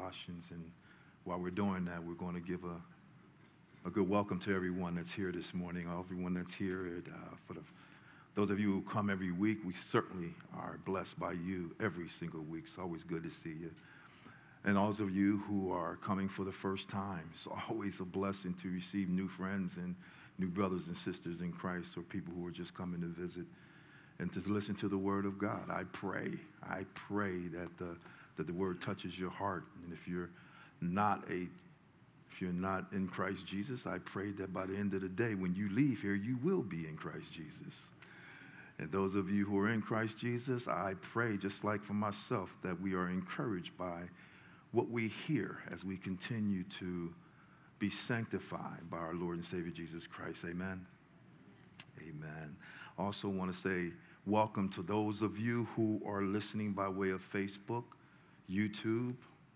Colossians. And while we're doing that, we're going to give a good welcome to everyone that's here this morning, everyone that's here. Those of you who come every week, we certainly are blessed by you every single week. It's always good to see you. And those of you who are coming for the first time, it's always a blessing to receive new friends and new brothers and sisters in Christ, or people who are just coming to visit and to listen to the word of God. I pray that the word touches your heart. And if you're not in Christ Jesus, I pray that by the end of the day, when you leave here, you will be in Christ Jesus. And those of you who are in Christ Jesus, I pray, just like for myself, that we are encouraged by what we hear as we continue to be sanctified by our Lord and Savior Jesus Christ. Amen. Amen. I also want to say welcome to those of you who are listening by way of Facebook, YouTube,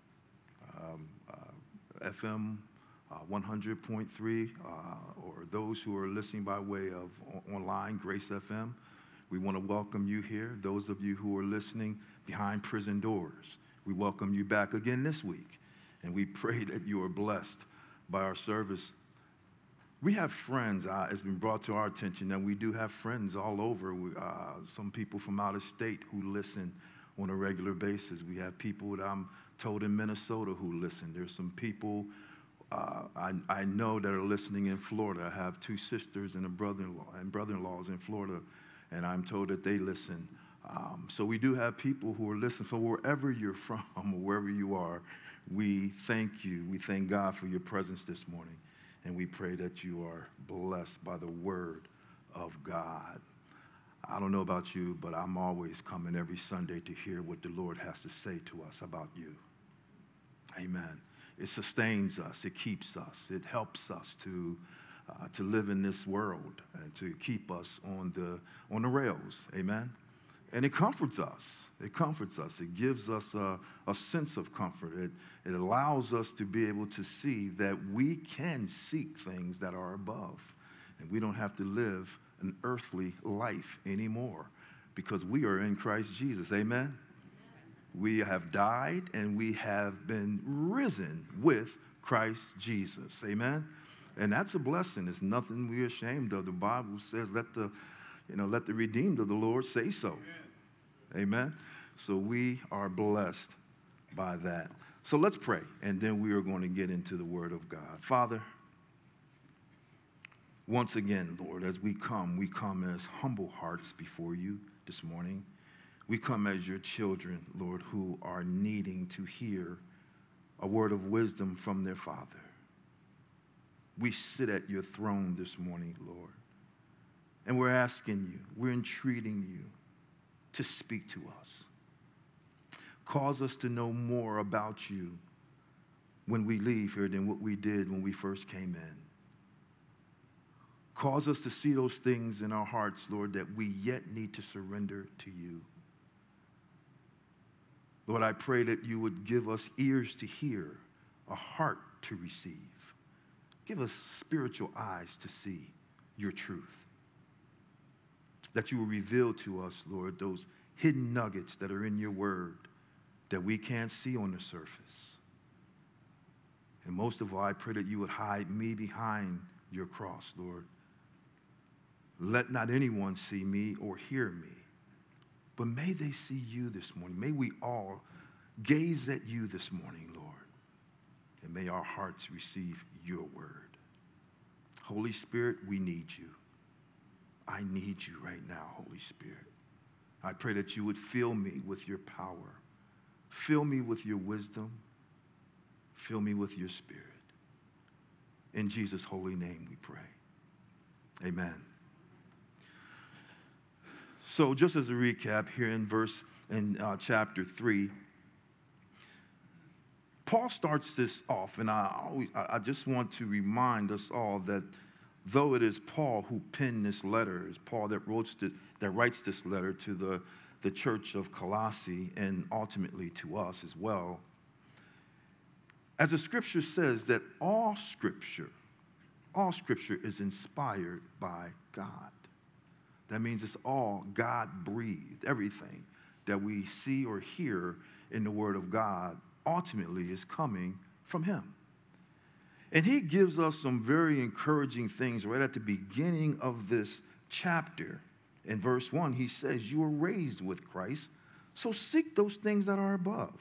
FM 100.3, or those who are listening by way of online, Grace FM. We want to welcome you here. Those of you who are listening behind prison doors, we welcome you back again this week. And we pray that you are blessed by our service. We have friends. It's been brought to our attention that we do have friends all over. Some people from out of state who listen on a regular basis. We have people that I'm told in Minnesota who listen. There's some people I know that are listening in Florida. I have two sisters and a brother-in-law and brother-in-laws in Florida, and I'm told that they listen. So we do have people who are listening. So wherever you're from or wherever you are, we thank you. We thank God for your presence this morning. And we pray that you are blessed by the word of God. I don't know about you, but I'm always coming every Sunday to hear what the Lord has to say to us about you. Amen. It sustains us. It keeps us. It helps us to live in this world and to keep us on the rails. Amen. And it comforts us. It comforts us. It gives us a sense of comfort. It allows us to be able to see that we can seek things that are above. And we don't have to live an earthly life anymore because we are in Christ Jesus. Amen? We have died and we have been risen with Christ Jesus. Amen? And that's a blessing. It's nothing we're ashamed of. The Bible says, let the redeemed of the Lord say so. Amen. So we are blessed by that. So let's pray, and then we are going to get into the word of God. Father, once again, Lord, as we come as humble hearts before you this morning. We come as your children, Lord, who are needing to hear a word of wisdom from their Father. We sit at your throne this morning, Lord, and we're asking you, we're entreating you to speak to us. Cause us to know more about you when we leave here than what we did when we first came in. Cause us to see those things in our hearts, Lord, that we yet need to surrender to you. Lord, I pray that you would give us ears to hear, a heart to receive. Give us spiritual eyes to see your truth. That you will reveal to us, Lord, those hidden nuggets that are in your word that we can't see on the surface. And most of all, I pray that you would hide me behind your cross, Lord. Let not anyone see me or hear me, but may they see you this morning. May we all gaze at you this morning, Lord, and may our hearts receive your word. Holy Spirit, we need you. I need you right now, Holy Spirit. I pray that you would fill me with your power. Fill me with your wisdom. Fill me with your spirit. In Jesus' holy name we pray. Amen. So just as a recap here in chapter 3, Paul starts this off, and I just want to remind us all that though it is Paul who penned this letter, it's Paul that writes this letter to the church of Colossae and ultimately to us as well, as the scripture says that all scripture is inspired by God. That means it's all God-breathed. Everything that we see or hear in the word of God ultimately is coming from him. And he gives us some very encouraging things right at the beginning of this chapter. In verse 1, he says, you were raised with Christ, so seek those things that are above,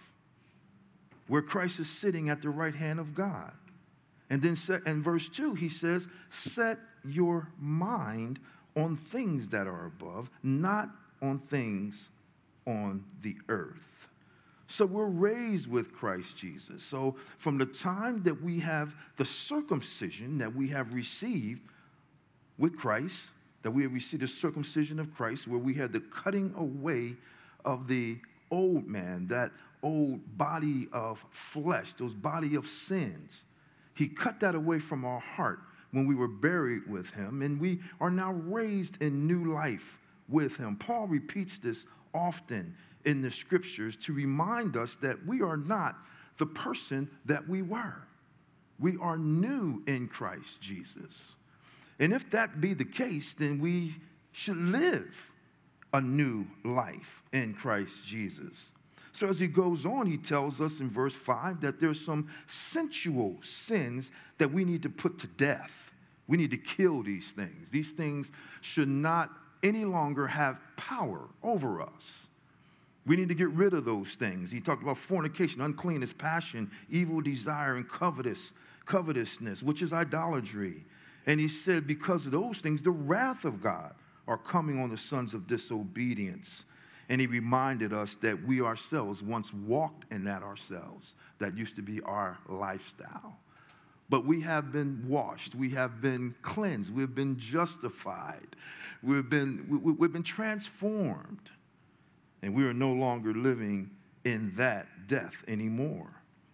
where Christ is sitting at the right hand of God. And then in verse 2, he says, set your mind on things that are above, not on things on the earth. So we're raised with Christ Jesus. So from the time that we have the circumcision that we have received with Christ, that we have received the circumcision of Christ, where we had the cutting away of the old man, that old body of flesh, those body of sins. He cut that away from our heart when we were buried with him, and we are now raised in new life with him. Paul repeats this often in the scriptures to remind us that we are not the person that we were. We are new in Christ Jesus. And if that be the case, then we should live a new life in Christ Jesus. So as he goes on, he tells us in verse 5 that there's some sensual sins that we need to put to death. We need to kill these things. These things should not any longer have power over us. We need to get rid of those things. He talked about fornication, uncleanness, passion, evil desire, and covetousness, which is idolatry. And he said because of those things, the wrath of God are coming on the sons of disobedience. And he reminded us that we ourselves once walked in that ourselves. That used to be our lifestyle. But we have been washed. We have been cleansed. We've been justified. We've been transformed. And we are no longer living in that death anymore.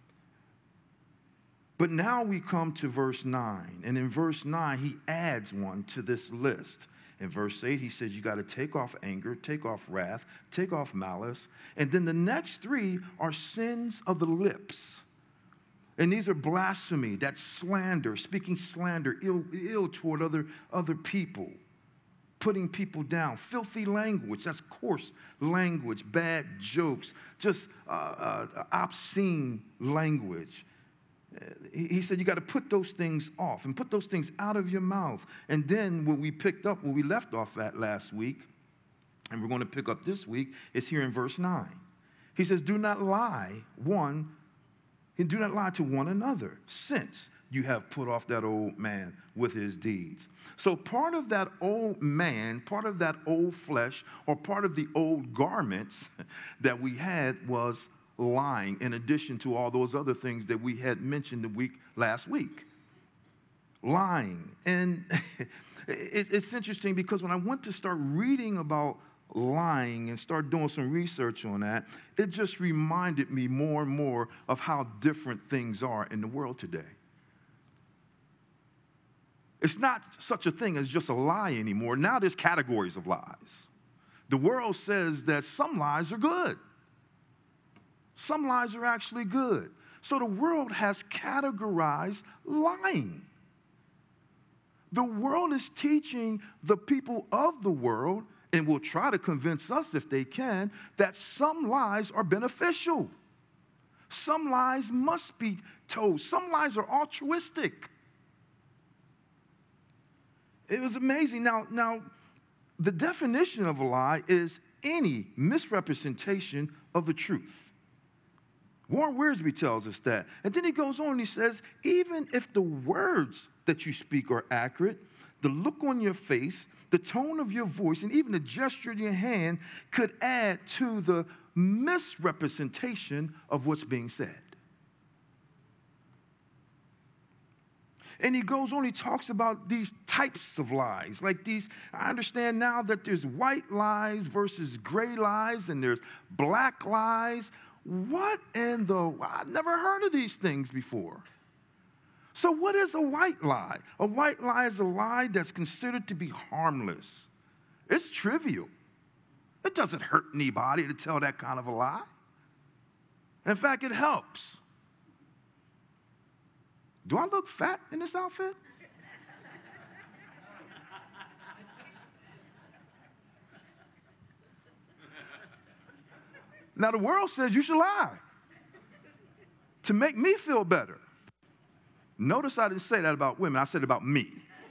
But now we come to verse 9. And in verse 9, he adds one to this list. In verse 8, he says you got to take off anger, take off wrath, take off malice. And then the next three are sins of the lips. And these are blasphemy, that's slander, speaking slander, ill toward other people, putting people down, filthy language, that's coarse language, bad jokes, just obscene language. He said you got to put those things off and put those things out of your mouth. And then what we picked up, where we left off at last week, and we're going to pick up this week, is here in verse 9. He says, do not lie to one another, since you have put off that old man with his deeds. So part of that old man, part of that old flesh, or part of the old garments that we had was lying, in addition to all those other things that we had mentioned last week. Lying. And it's interesting because when I went to start reading about lying and start doing some research on that, it just reminded me more and more of how different things are in the world today. It's not such a thing as just a lie anymore. Now there's categories of lies. The world says that some lies are good. Some lies are actually good. So the world has categorized lying. The world is teaching the people of the world, and will try to convince us if they can, that some lies are beneficial. Some lies must be told. Some lies are altruistic. It was amazing. Now, the definition of a lie is any misrepresentation of the truth. Warren Wiersbe tells us that. And then he goes on and he says, even if the words that you speak are accurate, the look on your face, the tone of your voice, and even the gesture of your hand could add to the misrepresentation of what's being said. And he goes on, he talks about these types of lies. Like these, I understand now that there's white lies versus gray lies, and there's black lies. What in the, I've never heard of these things before. So what is a white lie? A white lie is a lie that's considered to be harmless. It's trivial. It doesn't hurt anybody to tell that kind of a lie. In fact, it helps. Do I look fat in this outfit? Now, the world says you should lie. to make me feel better. Notice I didn't say that about women. I said about me.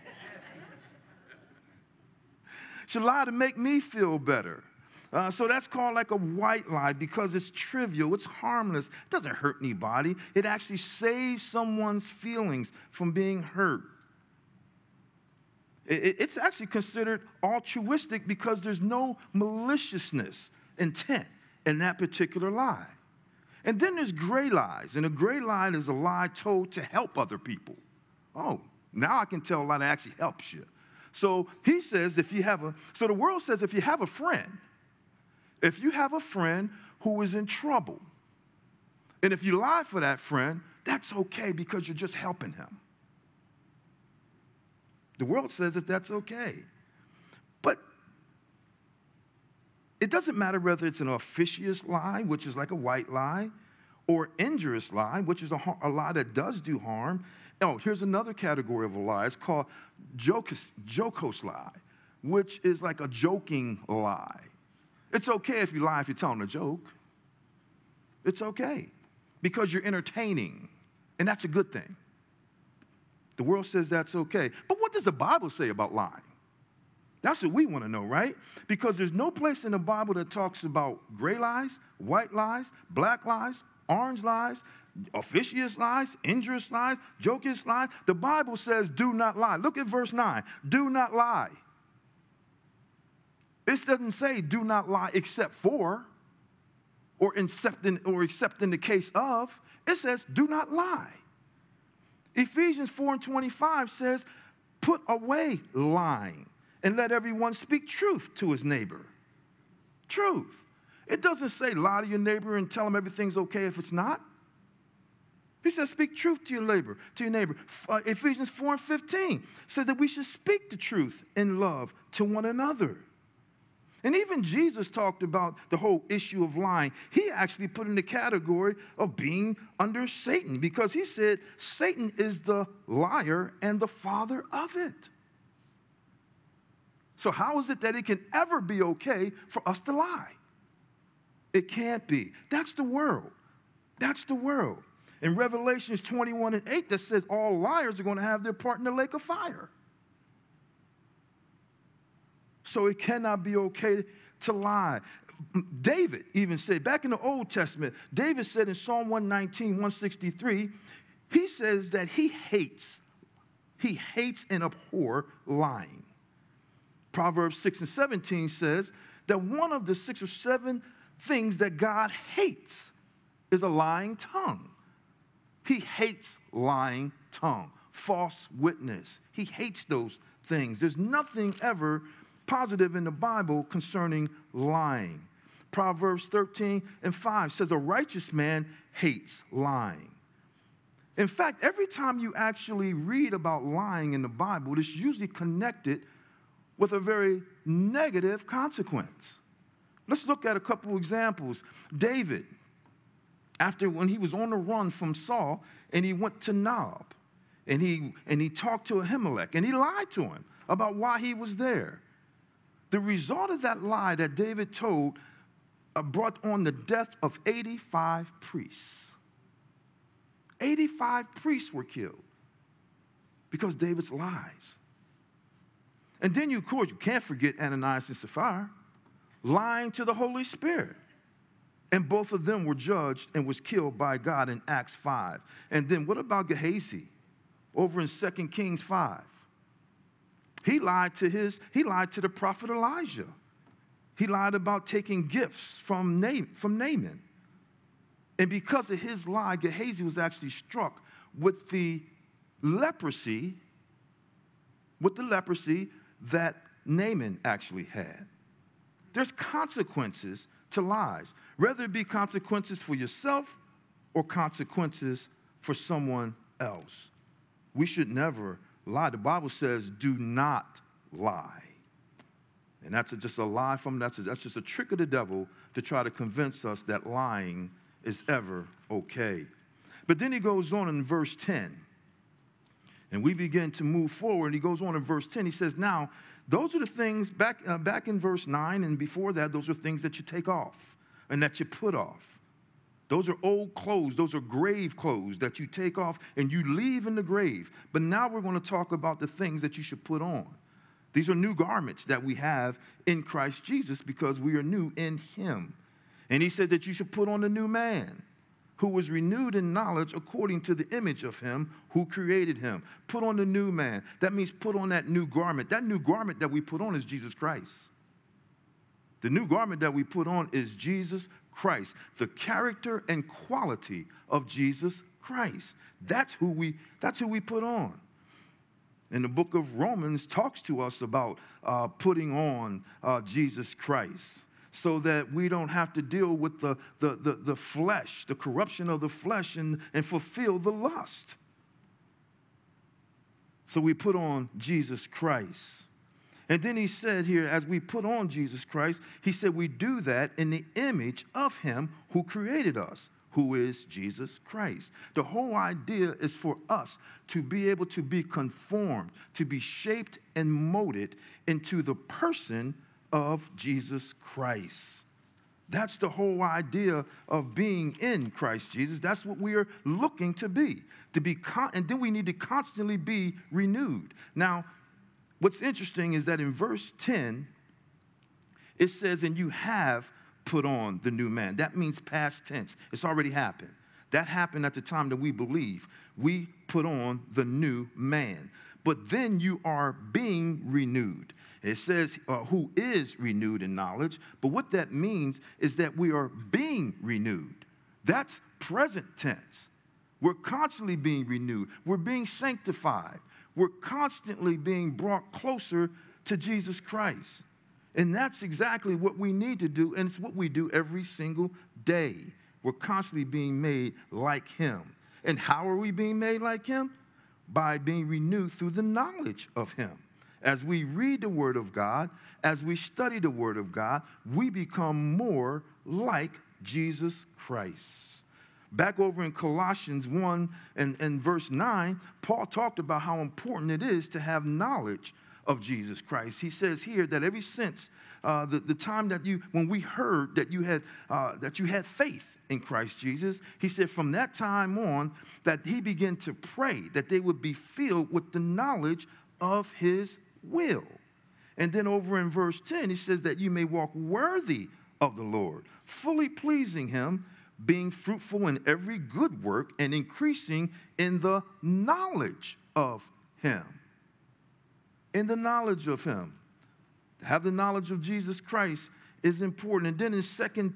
She lied to make me feel better. So that's called like a white lie because it's trivial, it's harmless, it doesn't hurt anybody. It actually saves someone's feelings from being hurt. It's actually considered altruistic because there's no maliciousness, intent in that particular lie. And then there's gray lies, and a gray lie is a lie told to help other people. Oh, now I can tell a lie that actually helps you. So he says so the world says if you have a friend who is in trouble, and if you lie for that friend, that's okay because you're just helping him. The world says that that's okay. But it doesn't matter whether it's an officious lie, which is like a white lie, or injurious lie, which is a lie that does do harm. Oh, here's another category of a lie. It's called jocose lie, which is like a joking lie. It's okay if you lie if you're telling a joke. It's okay because you're entertaining, and that's a good thing. The world says that's okay. But what does the Bible say about lying? That's what we want to know, right? Because there's no place in the Bible that talks about gray lies, white lies, black lies, orange lies, officious lies, injurious lies, jocose lies. The Bible says do not lie. Look at verse 9. Do not lie. It doesn't say do not lie except for or except in the case of. It says do not lie. Ephesians 4:25 says, put away lying and let everyone speak truth to his neighbor. Truth. It doesn't say lie to your neighbor and tell him everything's okay if it's not. He says speak truth to your neighbor. Ephesians 4:15 says that we should speak the truth in love to one another. And even Jesus talked about the whole issue of lying. He actually put in the category of being under Satan because he said Satan is the liar and the father of it. So how is it that it can ever be okay for us to lie? It can't be. That's the world. That's the world. In Revelations 21:8 that says all liars are going to have their part in the lake of fire. So it cannot be okay to lie. David even said, back in the Old Testament, David said in Psalm 119, 163, he says that he hates and abhor lying. Proverbs 6:17 says that one of the 6 or 7 things that God hates is a lying tongue. He hates lying tongue, false witness. He hates those things. There's nothing ever positive in the Bible concerning lying. Proverbs 13:5 says a righteous man hates lying. In fact, every time you actually read about lying in the Bible, it's usually connected with a very negative consequence. Let's look at a couple examples. David, when he was on the run from Saul, and he went to Nob, and he talked to Ahimelech, and he lied to him about why he was there. The result of that lie that David told brought on the death of 85 priests. 85 priests were killed because David's lies. And then, of course, you can't forget Ananias and Sapphira lying to the Holy Spirit. And both of them were judged and was killed by God in Acts 5. And then what about Gehazi over in 2 Kings 5? He lied to the prophet Elijah. He lied about taking gifts from Naaman. And because of his lie, Gehazi was actually struck with the leprosy that Naaman actually had. There's consequences to lies, whether it be consequences for yourself or consequences for someone else. We should never lie. The Bible says, do not lie. And that's just a lie that's just a trick of the devil to try to convince us that lying is ever okay. But then he goes on in verse 10. And we begin to move forward. He goes on in verse 10. He says, now, those are the things, back in verse 9 and before that, those are things that you take off and that you put off. Those are old clothes. Those are grave clothes that you take off and you leave in the grave. But now we're going to talk about the things that you should put on. These are new garments that we have in Christ Jesus because we are new in him. And he said that you should put on the new man who was renewed in knowledge according to the image of him who created him. Put on the new man. That means put on that new garment. That new garment that we put on is Jesus Christ. The new garment that we put on is Jesus Christ, the character and quality of Jesus Christ. That's who we put on. And the book of Romans talks to us about putting on Jesus Christ so that we don't have to deal with the flesh, the corruption of the flesh, and fulfill the lust. So we put on Jesus Christ. And then he said here, as we put on Jesus Christ, he said we do that in the image of him who created us, who is Jesus Christ. The whole idea is for us to be able to be conformed, to be shaped and molded into the person of Jesus Christ. That's the whole idea of being in Christ Jesus. That's what we are looking to be. And then we need to constantly be renewed. Now, what's interesting is that in verse 10, it says, and you have put on the new man. That means past tense. It's already happened. That happened at the time that we believe. We put on the new man. But then you are being renewed. It says who is renewed in knowledge. But what that means is that we are being renewed. That's present tense. We're constantly being renewed. We're being sanctified. We're constantly being brought closer to Jesus Christ. And that's exactly what we need to do, and it's what we do every single day. We're constantly being made like him. And how are we being made like him? By being renewed through the knowledge of him. As we read the Word of God, as we study the Word of God, we become more like Jesus Christ. Back over in Colossians 1 and verse 9, Paul talked about how important it is to have knowledge of Jesus Christ. He says here that ever since the time when we heard that you had faith in Christ Jesus, he said from that time on that he began to pray that they would be filled with the knowledge of his will. And then over in verse 10, he says that you may walk worthy of the Lord, fully pleasing him, being fruitful in every good work and increasing in the knowledge of him. In the knowledge of him. To have the knowledge of Jesus Christ is important. And then in 2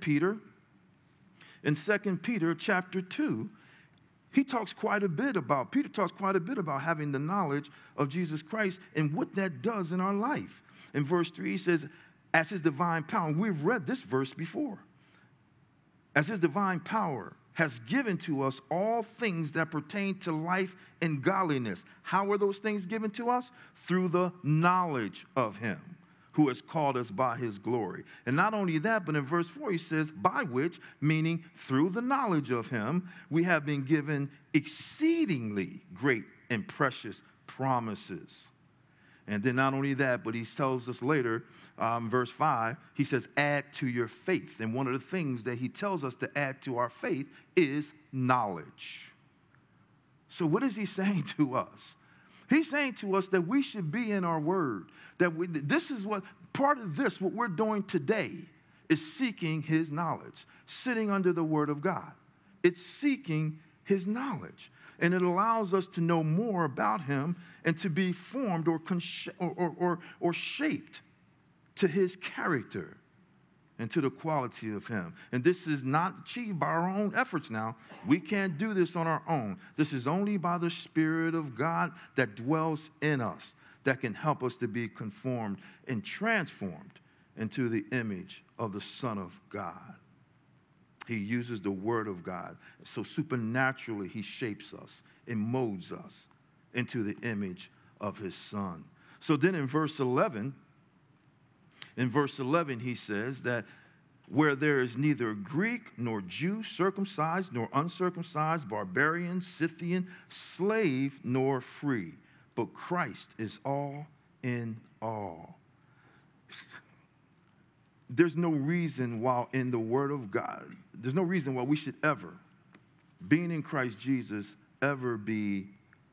Peter chapter 2, Peter talks quite a bit about having the knowledge of Jesus Christ and what that does in our life. In verse 3, he says, as his divine power, and we've read this verse before, as his divine power has given to us all things that pertain to life and godliness. How are those things given to us? Through the knowledge of him who has called us by his glory. And not only that, but in verse 4 he says, by which, meaning through the knowledge of him, we have been given exceedingly great and precious promises. And then not only that, but he tells us later, verse 5, he says, add to your faith. And one of the things that he tells us to add to our faith is knowledge. So what is he saying to us? He's saying to us that we should be in our word. Part of this, what we're doing today, is seeking his knowledge, sitting under the word of God. It's seeking his knowledge. And it allows us to know more about him and to be formed or shaped to his character and to the quality of him. And this is not achieved by our own efforts now. We can't do this on our own. This is only by the Spirit of God that dwells in us that can help us to be conformed and transformed into the image of the Son of God. He uses the word of God. So supernaturally, he shapes us and molds us into the image of his Son. So then in verse 11, he says that where there is neither Greek nor Jew, circumcised nor uncircumcised, barbarian, Scythian, slave nor free, but Christ is all in all. there's no reason why in the Word of God, there's no reason why we should ever, being in Christ Jesus, ever be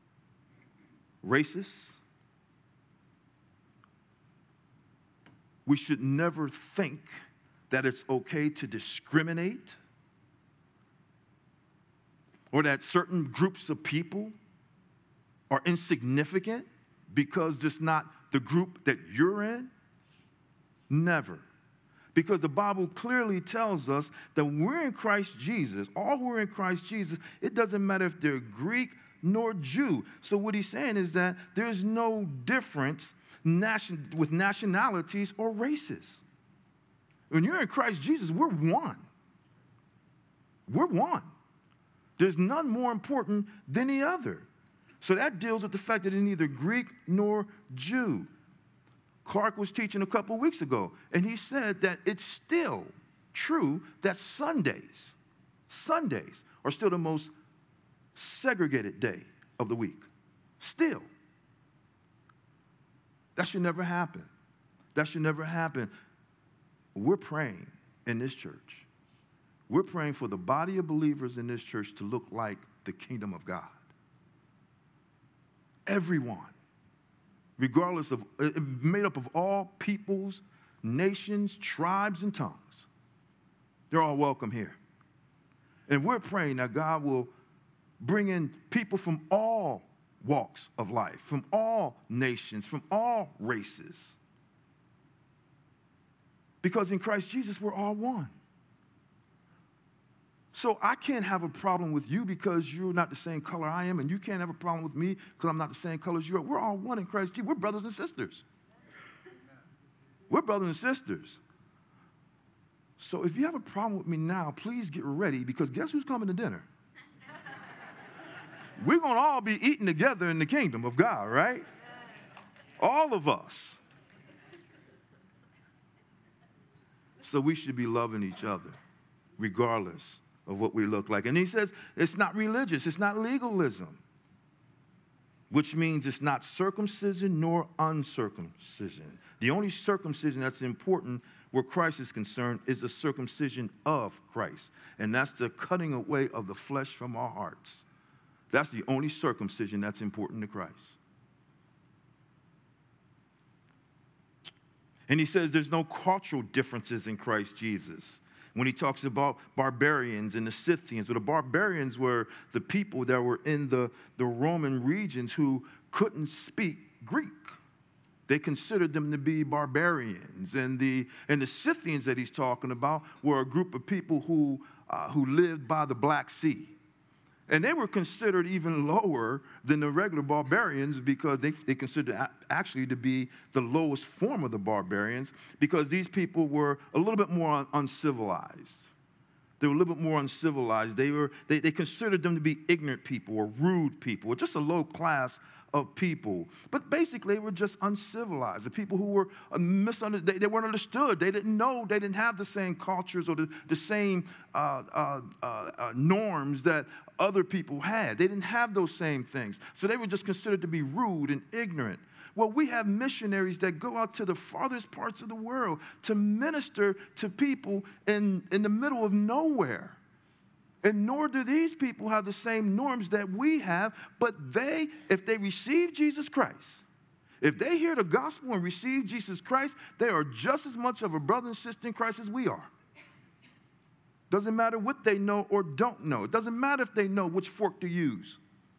racist. We should never think that it's okay to discriminate or that certain groups of people are insignificant because it's not the group that you're in. Never. Because the Bible clearly tells us that we're in Christ Jesus. All who are in Christ Jesus, it doesn't matter if they're Greek nor Jew. So what he's saying is that there's no difference with nationalities or races. When you're in Christ Jesus, we're one. We're one. There's none more important than the other. So that deals with the fact that it's neither Greek nor Jew. Clark was teaching a couple of weeks ago, and he said that it's still true that Sundays are still the most segregated day of the week. Still. That should never happen. That should never happen. We're praying in this church. We're praying for the body of believers in this church to look like the kingdom of God. Everyone, regardless of, made up of all peoples, nations, tribes, and tongues. They're all welcome here. And we're praying that God will bring in people from all walks of life, from all nations, from all races. Because in Christ Jesus, we're all one. So I can't have a problem with you because you're not the same color I am, and you can't have a problem with me because I'm not the same color as you are. We're all one in Christ Jesus. We're brothers and sisters. We're brothers and sisters. So if you have a problem with me now, please get ready, because guess who's coming to dinner? We're going to all be eating together in the kingdom of God, right? All of us. So we should be loving each other, regardless of what we look like. And he says it's not religious, it's not legalism, which means it's not circumcision nor uncircumcision. The only circumcision that's important where Christ is concerned is the circumcision of Christ. And that's the cutting away of the flesh from our hearts. That's the only circumcision that's important to Christ. And he says there's no cultural differences in Christ Jesus. When he talks about barbarians and the Scythians, well, the barbarians were the people that were in the Roman regions who couldn't speak Greek. They considered them to be barbarians. And the Scythians that he's talking about were a group of people who lived by the Black Sea. And they were considered even lower than the regular barbarians because they considered actually to be the lowest form of the barbarians, because these people were a little bit more uncivilized. They were a little bit more uncivilized. They considered them to be ignorant people or rude people or just a low class of people. But basically, they were just uncivilized. The people who were misunderstood, they weren't understood. They didn't know. They didn't have the same cultures or the same norms that other people had. They didn't have those same things. So they were just considered to be rude and ignorant. Well, we have missionaries that go out to the farthest parts of the world to minister to people in the middle of nowhere. And nor do these people have the same norms that we have, but if they receive Jesus Christ, if they hear the gospel and receive Jesus Christ, they are just as much of a brother and sister in Christ as we are. Doesn't matter what they know or don't know. It doesn't matter if they know which fork to use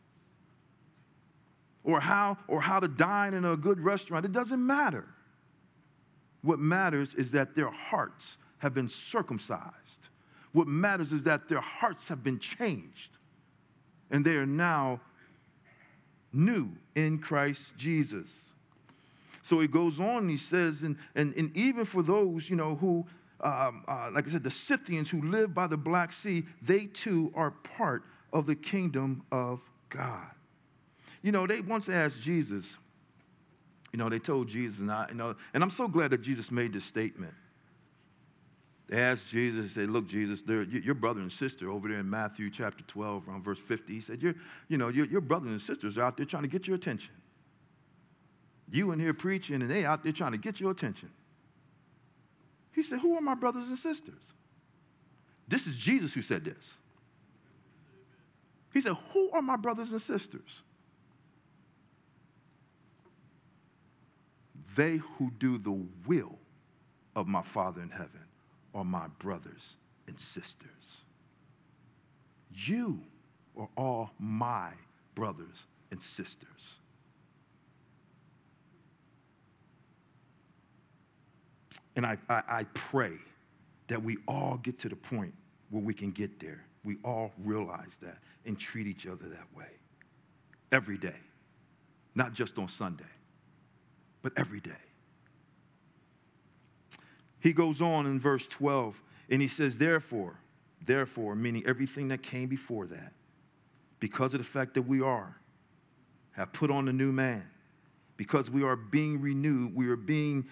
or how to dine in a good restaurant. It doesn't matter. What matters is that their hearts have been circumcised. What matters is that their hearts have been changed, and they are now new in Christ Jesus. So he goes on and he says, and even for those, who, like I said, the Scythians who live by the Black Sea, they too are part of the kingdom of God. They once asked Jesus, they told Jesus, and I'm so glad that Jesus made this statement. They asked Jesus, they said, look, Jesus, your brother and sister over there in Matthew chapter 12, around verse 50, he said, your brothers and sisters are out there trying to get your attention. You in here preaching, and they out there trying to get your attention. He said, who are my brothers and sisters? This is Jesus who said this. He said, who are my brothers and sisters? They who do the will of my Father in heaven are my brothers and sisters. You are all my brothers and sisters. And I pray that we all get to the point where we can get there. We all realize that and treat each other that way every day, not just on Sunday, but every day. He goes on in verse 12 and he says, therefore, meaning everything that came before that, because of the fact that we have put on the new man, because we are being renewed, we are being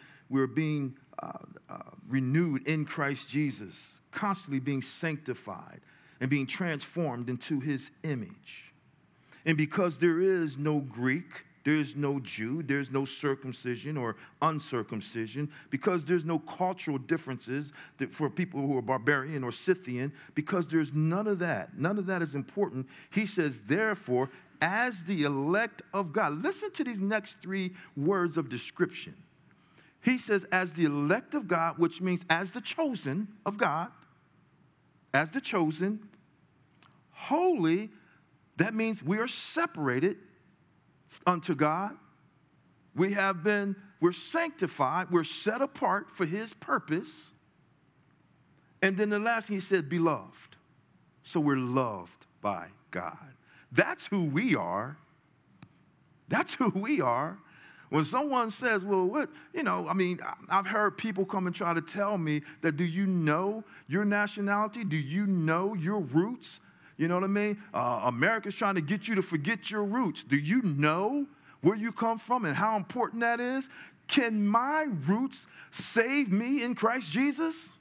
renewed in Christ Jesus, constantly being sanctified and being transformed into his image. And because there is no Greek, there is no Jew, there's no circumcision or uncircumcision, because there's no cultural differences for people who are barbarian or Scythian, because there's none of that is important. He says, therefore, as the elect of God. Listen to these next three words of description. He says, as the elect of God, which means as the chosen of God, as the chosen, holy, that means we are separated unto God. We're sanctified, we're set apart for his purpose. And then the last thing he said, beloved. So we're loved by God. That's who we are. That's who we are. When someone says, well, what, I've heard people come and try to tell me that, do you know your nationality? Do you know your roots? You know what I mean? America's trying to get you to forget your roots. Do you know where you come from and how important that is? Can my roots save me in Christ Jesus?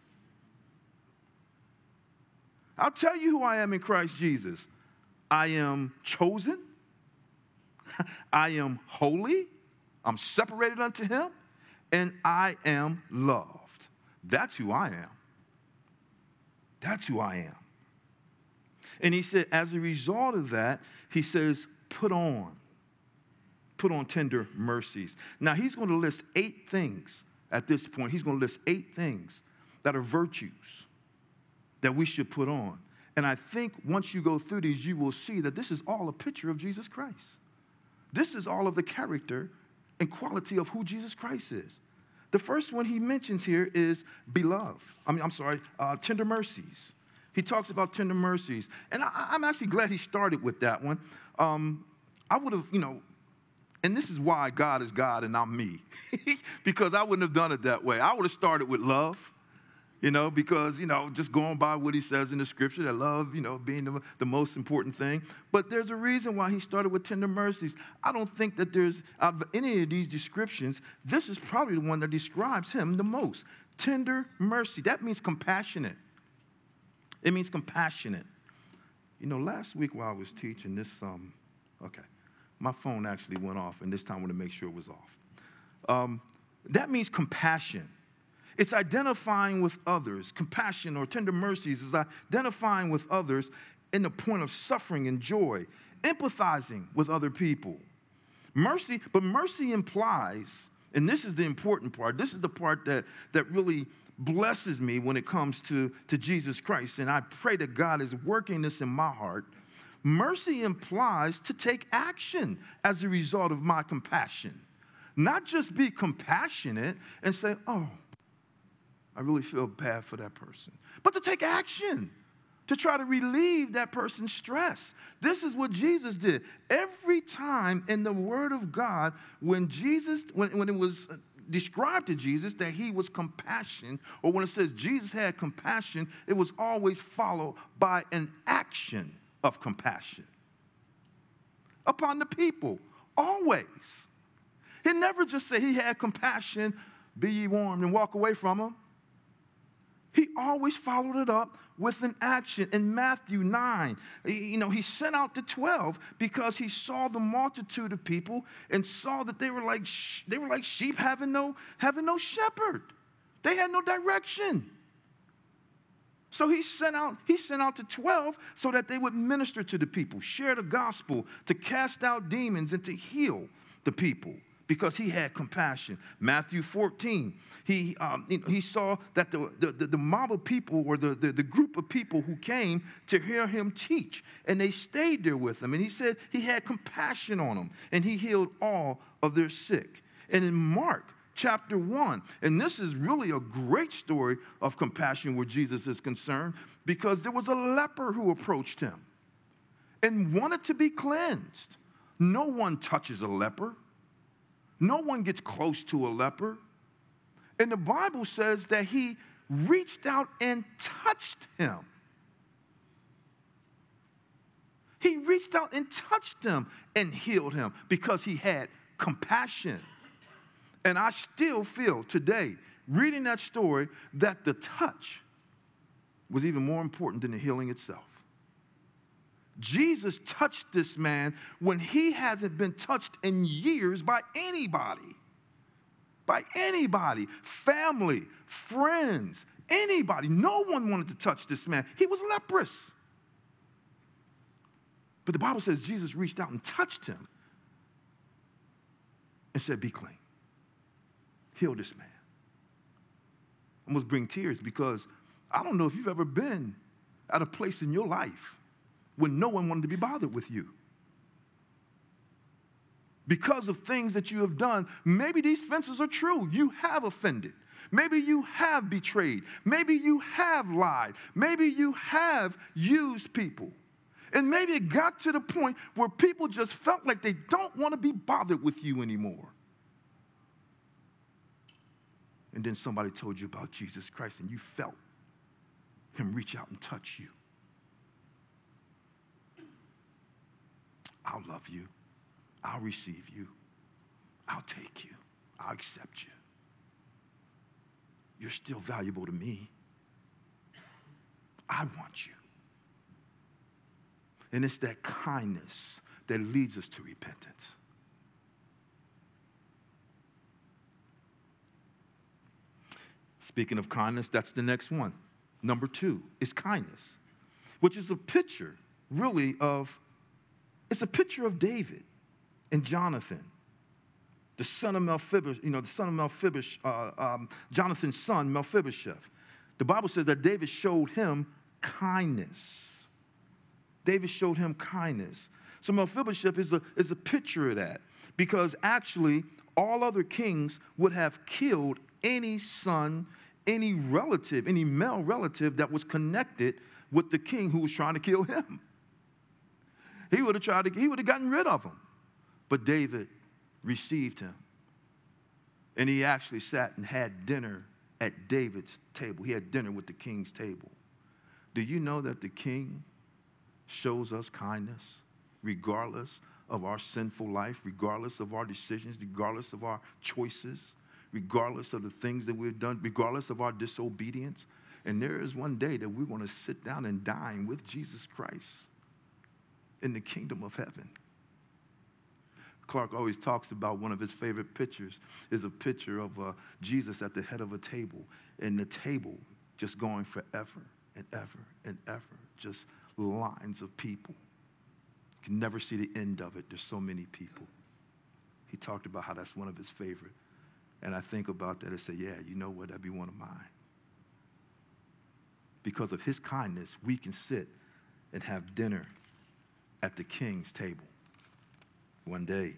I'll tell you who I am in Christ Jesus. I am chosen. I am holy. I'm separated unto him, and I am loved. That's who I am. That's who I am. And he said, as a result of that, he says, put on tender mercies. Now, he's going to list 8 things at this point. He's going to list 8 things that are virtues that we should put on. And I think once you go through these, you will see that this is all a picture of Jesus Christ. This is all of the character and quality of who Jesus Christ is. The first one he mentions here is beloved. Tender mercies. He talks about tender mercies. And I'm actually glad he started with that one. I would have, and this is why God is God and I'm me. Because I wouldn't have done it that way. I would have started with love. Because, just going by what he says in the scripture, that love, being the most important thing. But there's a reason why he started with tender mercies. I don't think that there's, out of any of these descriptions, this is probably the one that describes him the most. Tender mercy. That means compassionate. It means compassionate. Last week while I was teaching this, my phone actually went off, and this time I want to make sure it was off. That means compassion. It's identifying with others. Compassion or tender mercies is identifying with others in the point of suffering and joy, empathizing with other people. Mercy implies, and this is the important part, this is the part that really blesses me when it comes to Jesus Christ, and I pray that God is working this in my heart. Mercy implies to take action as a result of my compassion. Not just be compassionate and say, oh, I really feel bad for that person. But to take action, to try to relieve that person's stress. This is what Jesus did. Every time in the Word of God, when it was described to Jesus that he was compassion, or when it says Jesus had compassion, it was always followed by an action of compassion upon the people, always. He never just said he had compassion, be ye warned, and walk away from them. He always followed it up with an action. In Matthew 9, he sent out the 12 because he saw the multitude of people and saw that they were like sheep having no shepherd. They had no direction. So he sent out the 12 so that they would minister to the people, share the gospel, to cast out demons and to heal the people because he had compassion. Matthew 14, he saw that the mob of people or the group of people who came to hear him teach, and they stayed there with him. And he said he had compassion on them, and he healed all of their sick. And in Mark chapter 1. And this is really a great story of compassion where Jesus is concerned, because there was a leper who approached him and wanted to be cleansed. No one touches a leper. No one gets close to a leper. And the Bible says that he reached out and touched him. He reached out and touched him and healed him because he had compassion. And I still feel today, reading that story, that the touch was even more important than the healing itself. Jesus touched this man when he hasn't been touched in years by anybody. By anybody, family, friends, anybody. No one wanted to touch this man. He was leprous. But the Bible says Jesus reached out and touched him and said, be clean. Heal this man. I almost bring tears because I don't know if you've ever been at a place in your life when no one wanted to be bothered with you. Because of things that you have done, maybe these fences are true. You have offended. Maybe you have betrayed. Maybe you have lied. Maybe you have used people. And maybe it got to the point where people just felt like they don't want to be bothered with you anymore. And then somebody told you about Jesus Christ and you felt him reach out and touch you. I'll love you. I'll receive you. I'll take you. I'll accept you. You're still valuable to me. I want you. And it's that kindness that leads us to repentance. Speaking of kindness, that's the next one. Number 2 is kindness, which is a picture, really, it's a picture of David and Jonathan, the son of Mephibosheth, Jonathan's son, Mephibosheth. The Bible says that David showed him kindness. David showed him kindness. So Mephibosheth is a picture of that, because actually all other kings would have killed any son, any relative, any male relative that was connected with the king who was trying to kill him. He would have gotten rid of him. But David received him. And he actually sat and had dinner at David's table. He had dinner with the king's table. Do you know that the king shows us kindness regardless of our sinful life, regardless of our decisions, regardless of our choices, regardless of the things that we've done, regardless of our disobedience? And there is one day that we're going to sit down and dine with Jesus Christ in the kingdom of heaven. Clark always talks about one of his favorite pictures is a picture of Jesus at the head of a table, and the table just going forever and ever and ever, just lines of people. You can never see the end of it. There's so many people. He talked about how that's one of his favorite. And I think about that and say, yeah, you know what? That'd be one of mine. Because of his kindness, we can sit and have dinner at the king's table one day.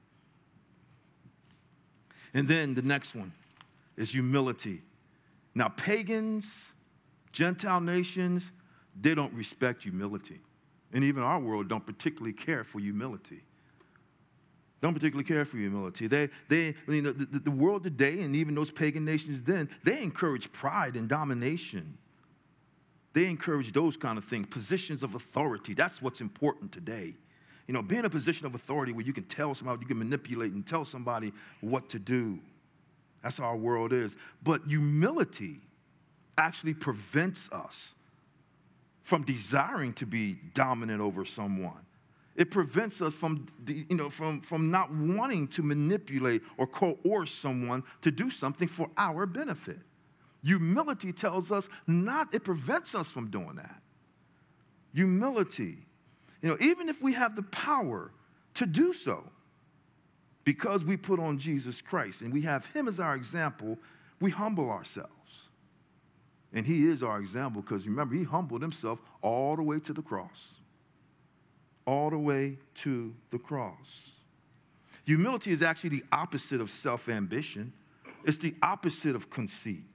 And then the next one is humility. Now, pagans, Gentile nations, they don't respect humility. And even our world don't particularly care for humility. Don't particularly care for humility. The world today, and even those pagan nations then, they encourage pride and domination. They encourage those kind of things, positions of authority. That's what's important today. Being in a position of authority where you can tell somebody, you can manipulate and tell somebody what to do. That's how our world is. But humility actually prevents us from desiring to be dominant over someone. It prevents us from not wanting to manipulate or coerce someone to do something for our benefit. Humility tells us not, it prevents us from doing that. Humility, even if we have the power to do so, because we put on Jesus Christ and we have him as our example, we humble ourselves. And he is our example because remember, he humbled himself all the way to the cross. All the way to the cross. Humility is actually the opposite of self-ambition. It's the opposite of conceit.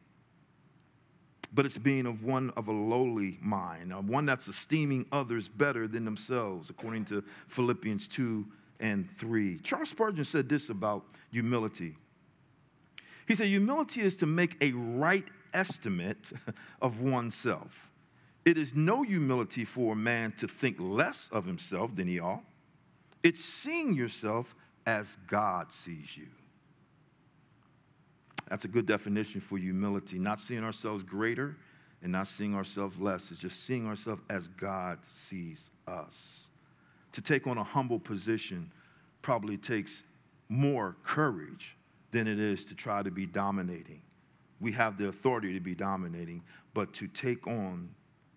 But it's being one of a lowly mind, one that's esteeming others better than themselves, according to Philippians 2 and 3. Charles Spurgeon said this about humility. He said, humility is to make a right estimate of oneself. It is no humility for a man to think less of himself than he ought. It's seeing yourself as God sees you. That's a good definition for humility. Not seeing ourselves greater and not seeing ourselves less. It's just seeing ourselves as God sees us. To take on a humble position probably takes more courage than it is to try to be dominating. We have the authority to be dominating, but to take on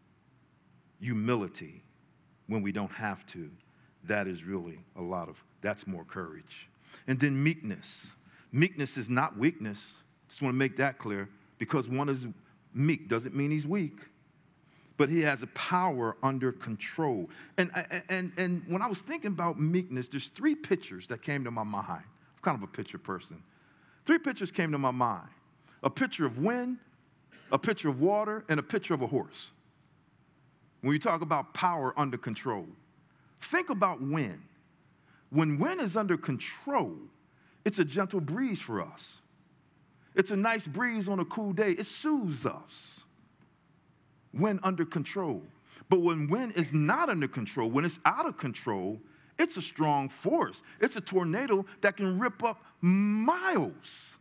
humility when we don't have to, that is really that's more courage. And then meekness. Meekness is not weakness. Just want to make that clear. Because one is meek doesn't mean he's weak. But he has a power under control. And when I was thinking about meekness, there's 3 pictures that came to my mind. I'm kind of a picture person. 3 pictures came to my mind. A picture of wind, a picture of water, and a picture of a horse. When you talk about power under control, think about wind. When wind is under control, it's a gentle breeze for us. It's a nice breeze on a cool day. It soothes us. Wind under control. But when wind is not under control, when it's out of control, it's a strong force. It's a tornado that can rip up miles.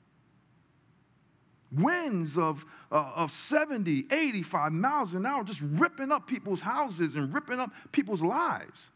Winds of 70, 85 miles an hour just ripping up people's houses and ripping up people's lives.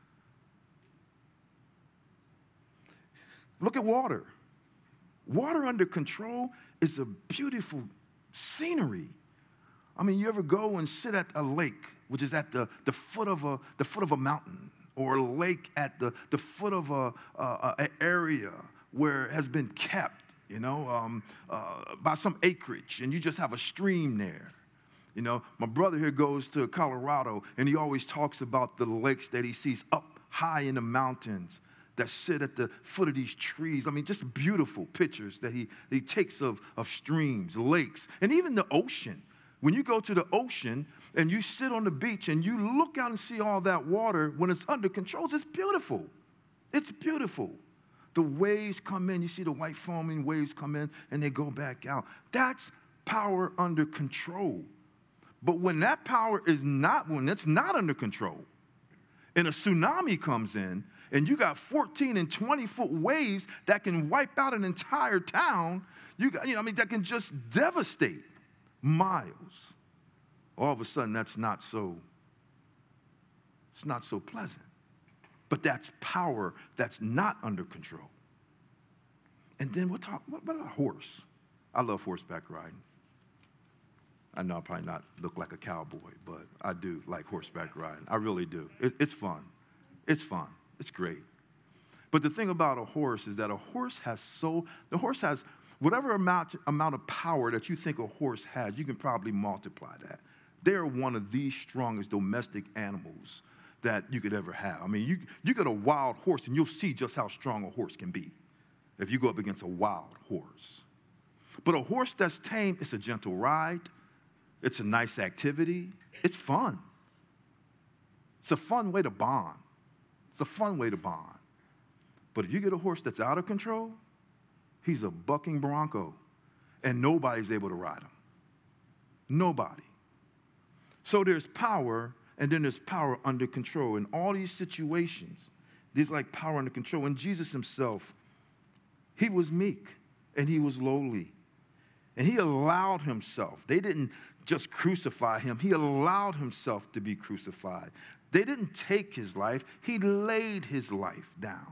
Look at water. Water under control is a beautiful scenery. I mean, you ever go and sit at a lake, which is at the foot of a mountain, or a lake at the foot of an area where it has been kept, by some acreage, and you just have a stream there. My brother here goes to Colorado, and he always talks about the lakes that he sees up high in the mountains that sit at the foot of these trees. I mean, just beautiful pictures that he takes of streams, lakes, and even the ocean. When you go to the ocean and you sit on the beach and you look out and see all that water when it's under control, it's beautiful. It's beautiful. The waves come in, you see the white foaming waves come in and they go back out. That's power under control. But when that power when it's not under control, and a tsunami comes in, and you got 14 and 20-foot waves that can wipe out an entire town, that can just devastate miles. All of a sudden, it's not so pleasant. But that's power that's not under control. And then what about a horse? I love horseback riding. I know I probably not look like a cowboy, but I do like horseback riding. I really do. It's fun. It's fun. It's great. But the thing about a horse is that the horse has whatever amount of power that you think a horse has, you can probably multiply that. They're one of the strongest domestic animals that you could ever have. I mean, you get a wild horse and you'll see just how strong a horse can be if you go up against a wild horse. But a horse that's tame, it's a gentle ride. It's a nice activity. It's fun. It's a fun way to bond. It's a fun way to bond. But if you get a horse that's out of control, he's a bucking bronco, and nobody's able to ride him. Nobody. So there's power, and then there's power under control. In all these situations, there's like power under control. And Jesus himself, he was meek, and he was lowly. And he allowed himself. They didn't just crucify him. He allowed himself to be crucified. They didn't take his life. He laid his life down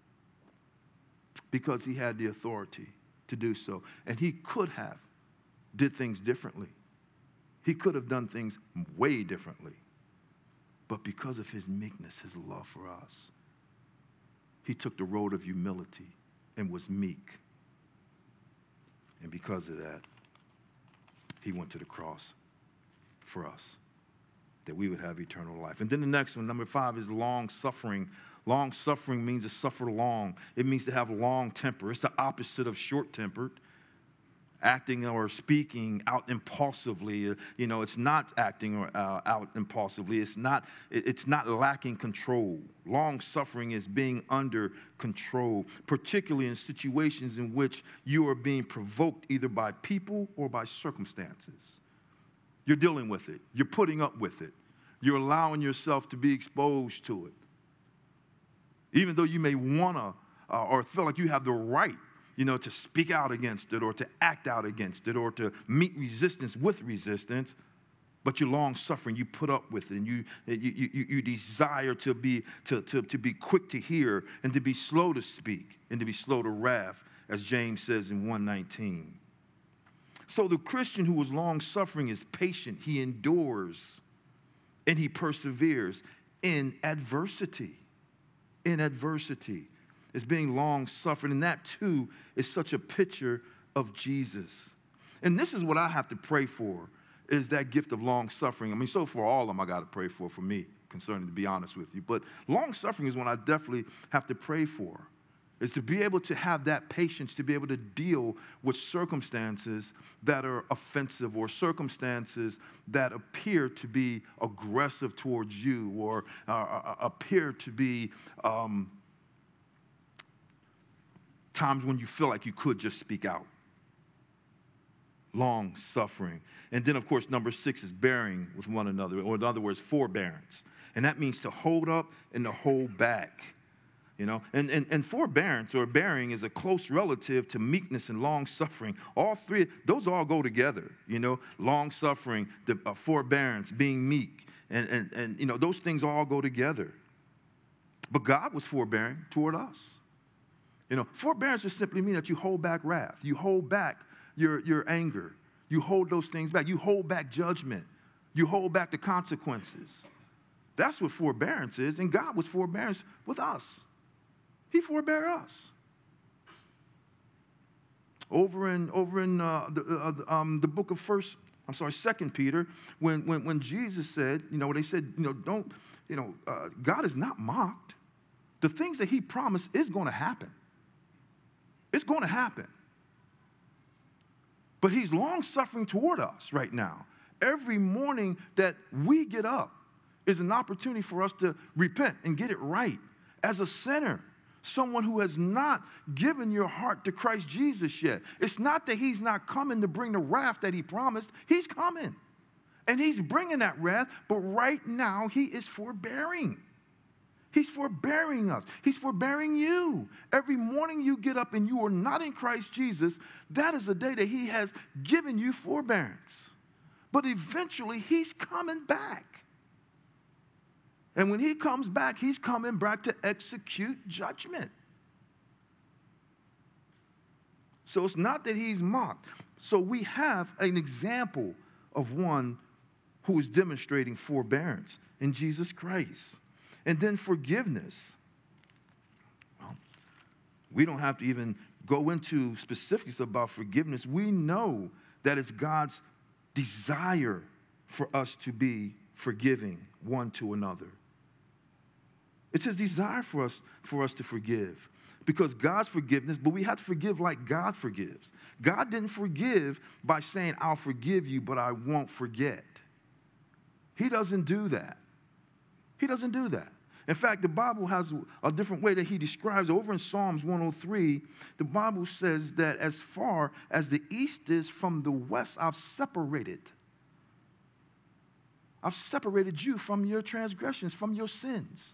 because he had the authority to do so. And he could have did things differently. He could have done things way differently. But because of his meekness, his love for us, he took the road of humility and was meek. And because of that, he went to the cross for us, that we would have eternal life. And then the next one, number 5, is long suffering. Long suffering means to suffer long. It means to have long temper. It's the opposite of short-tempered. Acting or speaking out impulsively, it's not acting out impulsively. It's not lacking control. Long suffering is being under control, particularly in situations in which you are being provoked either by people or by circumstances. You're dealing with it. You're putting up with it. You're allowing yourself to be exposed to it. Even though you may want to or feel like you have the right to speak out against it or to act out against it or to meet resistance with resistance, but you're long suffering. You put up with it, and you desire to be quick to hear and to be slow to speak and to be slow to wrath, as James says in 1:19. So the Christian who is long suffering is patient. He endures and he perseveres in adversity. In adversity. Is being long-suffering, and that too is such a picture of Jesus. And this is what I have to pray for, is that gift of long-suffering. I mean, so for all of them I got to pray for me, concerning, to be honest with you. But long-suffering is one I definitely have to pray for, is to be able to have that patience, to be able to deal with circumstances that are offensive or circumstances that appear to be aggressive towards you or appear to be times when you feel like you could just speak out. Long suffering. And then, of course, number 6 is bearing with one another, or in other words, forbearance. And that means to hold up and to hold back. And forbearance or bearing is a close relative to meekness and long suffering. All three, those all go together. Long suffering, the forbearance, being meek, and those things all go together. But God was forbearing toward us. Forbearance just simply means that you hold back wrath. You hold back your anger. You hold those things back. You hold back judgment. You hold back the consequences. That's what forbearance is. And God was forbearance with us. He forbear us. Over in the book of 2 Peter, when Jesus said, they said, don't, God is not mocked. The things that he promised is going to happen. It's going to happen. But he's long-suffering toward us right now. Every morning that we get up is an opportunity for us to repent and get it right. As a sinner, someone who has not given your heart to Christ Jesus yet. It's not that he's not coming to bring the wrath that he promised. He's coming. And he's bringing that wrath, but right now he is forbearing. He's forbearing us. He's forbearing you. Every morning you get up and you are not in Christ Jesus, that is a day that he has given you forbearance. But eventually he's coming back. And when he comes back, he's coming back to execute judgment. So it's not that he's mocked. So we have an example of one who is demonstrating forbearance in Jesus Christ. And then forgiveness. Well, we don't have to even go into specifics about forgiveness. We know that it's God's desire for us to be forgiving one to another. It's his desire for us to forgive. Because God's forgiveness, but we have to forgive like God forgives. God didn't forgive by saying, I'll forgive you, but I won't forget. He doesn't do that. He doesn't do that. In fact, the Bible has a different way that he describes it. Over in Psalms 103, the Bible says that as far as the east is from the west, I've separated you from your transgressions, from your sins.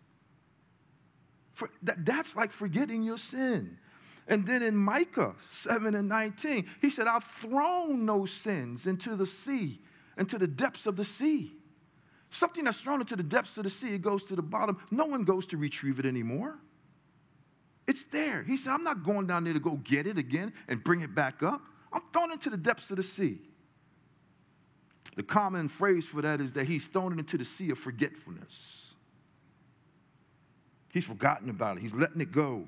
That's like forgetting your sin. And then in Micah 7:19, he said, I've thrown those sins into the sea, into the depths of the sea. Something that's thrown into the depths of the sea, it goes to the bottom. No one goes to retrieve it anymore. It's there. He said, I'm not going down there to go get it again and bring it back up. I'm thrown into the depths of the sea. The common phrase for that is that he's thrown it into the sea of forgetfulness. He's forgotten about it. He's letting it go.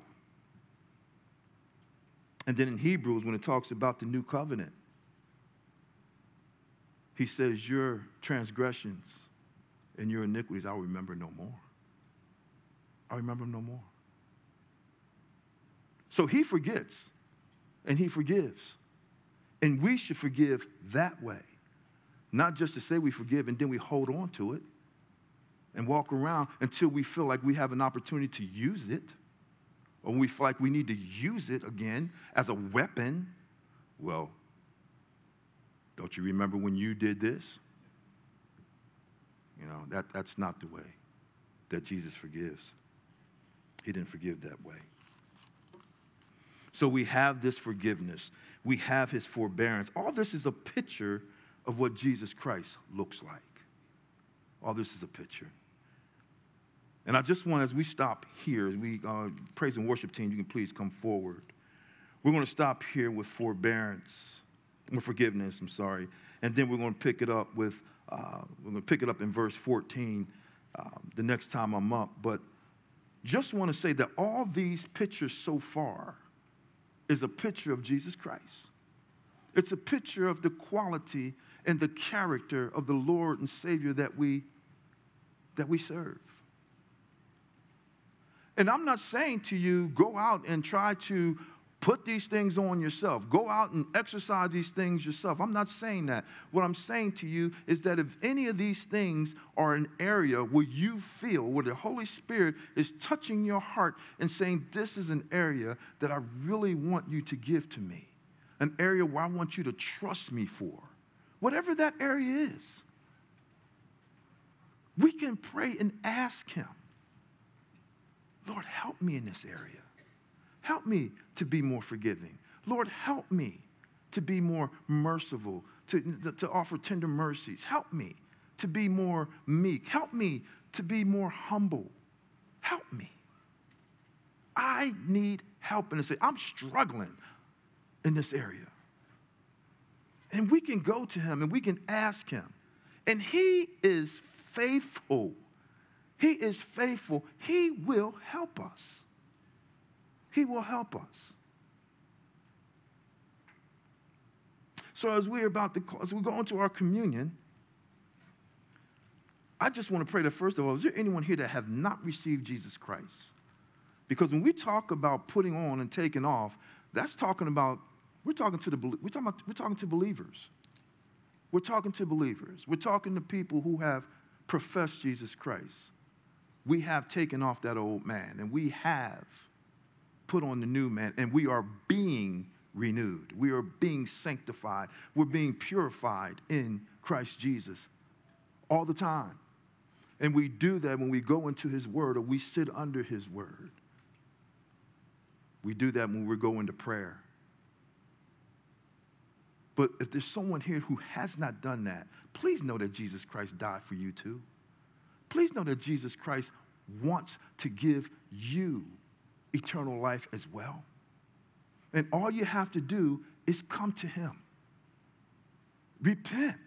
And then in Hebrews, when it talks about the new covenant, he says, your transgressions and your iniquities, I'll remember no more. I'll remember no more. So he forgets and he forgives. And we should forgive that way. Not just to say we forgive and then we hold on to it and walk around until we feel like we have an opportunity to use it, or we feel like we need to use it again as a weapon. Well, don't you remember when you did this? You know, that's not the way that Jesus forgives. He didn't forgive that way. So we have this forgiveness. We have his forbearance. All this is a picture of what Jesus Christ looks like. All this is a picture. And I just want, as we stop here, as we praise and worship team, you can please come forward. We're going to stop here with forbearance, with forgiveness, and then we're going to pick it up with, in verse 14 the next time I'm up. But just want to say that all these pictures so far is a picture of Jesus Christ. It's a picture of the quality and the character of the Lord and Savior that we serve. And I'm not saying to you, go out and try to put these things on yourself. Go out and exercise these things yourself. I'm not saying that. What I'm saying to you is that if any of these things are an area where you feel, where the Holy Spirit is touching your heart and saying, this is an area that I really want you to give to me, an area where I want you to trust me for, whatever that area is, we can pray and ask him, Lord, help me in this area. Help me to be more forgiving. Lord, help me to be more merciful, to offer tender mercies. Help me to be more meek. Help me to be more humble. Help me. I need help in this area. I'm struggling in this area. And we can go to him and we can ask him. And he is faithful. He is faithful. He will help us. He will help us. So as we go into our communion, I just want to pray that first of all, is there anyone here that have not received Jesus Christ? Because when we talk about putting on and taking off, that's talking about we're talking to believers. We're talking to believers. We're talking to people who have professed Jesus Christ. We have taken off that old man, and we have put on the new man, and we are being renewed. We are being sanctified. We're being purified in Christ Jesus all the time. And we do that when we go into his word or we sit under his word. We do that when we go into prayer. But if there's someone here who has not done that, please know that Jesus Christ died for you too. Please know that Jesus Christ wants to give you eternal life as well. And all you have to do is come to him. Repent.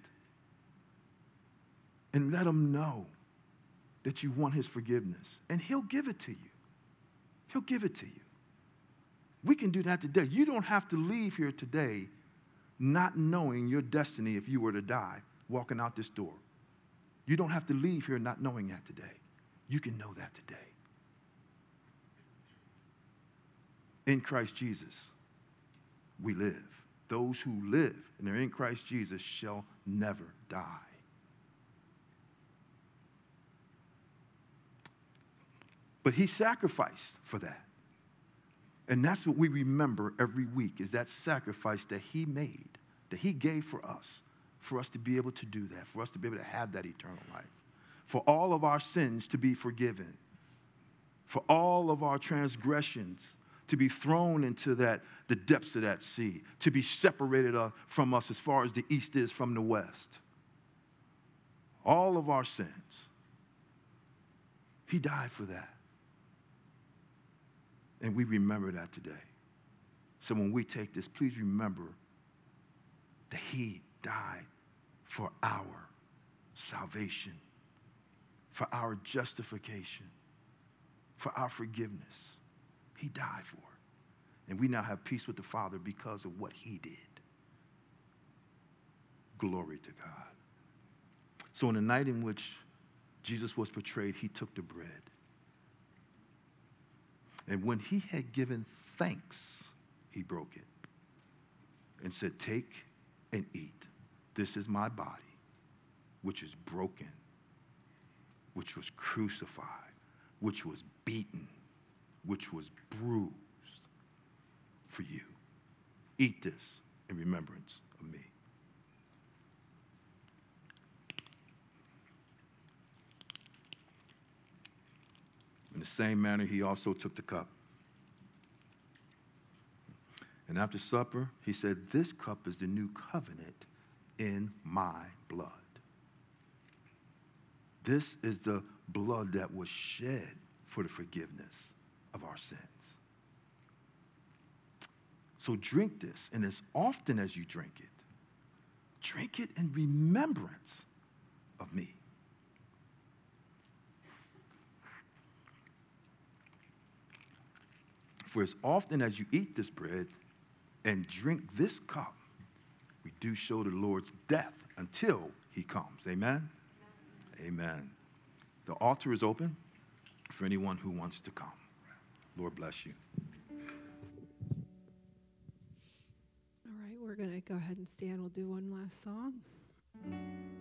And let him know that you want his forgiveness. And he'll give it to you. He'll give it to you. We can do that today. You don't have to leave here today not knowing your destiny if you were to die walking out this door. You don't have to leave here not knowing that today. You can know that today. In Christ Jesus, we live. Those who live and are in Christ Jesus shall never die. But he sacrificed for that. And that's what we remember every week, is that sacrifice that he made, that he gave for us to be able to do that, for us to be able to have that eternal life, for all of our sins to be forgiven, for all of our transgressions to be thrown into the depths of that sea, to be separated from us as far as the east is from the west. All of our sins. He died for that. And we remember that today. So when we take this, please remember that he died for our salvation, for our justification, for our forgiveness. He died for it. And we now have peace with the Father because of what he did. Glory to God. So on the night in which Jesus was betrayed, he took the bread. And when he had given thanks, he broke it and said, take and eat. This is my body, which is broken, which was crucified, which was beaten, which was bruised for you. Eat this in remembrance of me. In the same manner, he also took the cup. And after supper, he said, this cup is the new covenant in my blood. This is the blood that was shed for the forgiveness of our sins. So drink this, and as often as you drink it in remembrance of me. For as often as you eat this bread and drink this cup, we do show the Lord's death until he comes. Amen? Amen. The altar is open for anyone who wants to come. Lord bless you. All right, we're going to go ahead and stand. We'll do one last song.